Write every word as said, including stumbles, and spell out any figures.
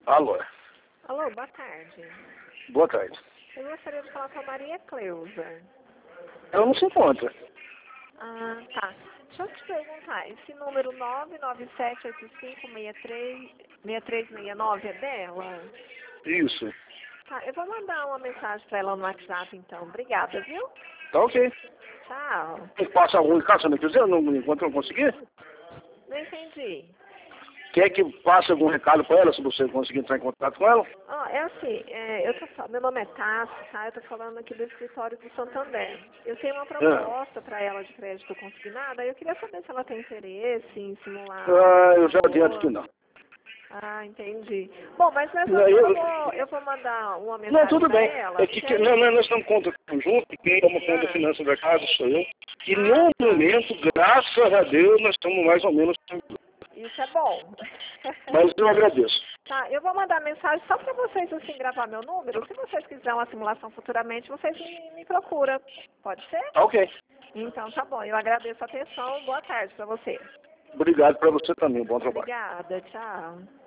Alô. Alô, boa tarde. Boa tarde. Eu gostaria de falar com a Maria Cleusa. Ela não se encontra. Ah, tá. Deixa eu te perguntar, esse número nove nove sete oito cinco seis três seis três seis nove é dela? Isso. Tá, eu vou mandar uma mensagem para ela no WhatsApp então. Obrigada, viu? Tá ok. Tchau. Tem que passar algum recado se não quiser? Não, enquanto eu não conseguir? Não entendi. Quer que passe algum recado para ela, se você conseguir entrar em contato com ela? Ó, é assim, é, eu tô, fal- meu nome é Tassi, tá? Eu tô falando aqui do escritório do Santander. Eu tenho uma proposta para ela de crédito consignado, aí eu queria saber se ela tem interesse em simular Ah, eu já algo adianto que boa. não. Ah, entendi. Bom, mas nessa Não, altura eu- eu vou, eu vou mandar uma Não, mensagem tudo para bem. ela, É que, porque que- aí... não, não, nós estamos conta conjunto, e quem toma conta da Ah, finança da casa sou eu. E ah, no tá. momento, graças a Deus, nós estamos mais ou menos tranquilos. Isso é bom. Mas eu agradeço. Tá, eu vou mandar mensagem só para vocês, assim, gravar meu número. Se vocês quiserem uma simulação futuramente, vocês me, me procuram. Pode ser? Tá ok. Então, tá bom. Eu agradeço a atenção. Boa tarde para você. Obrigado para você também. Bom trabalho. Obrigada. Tchau.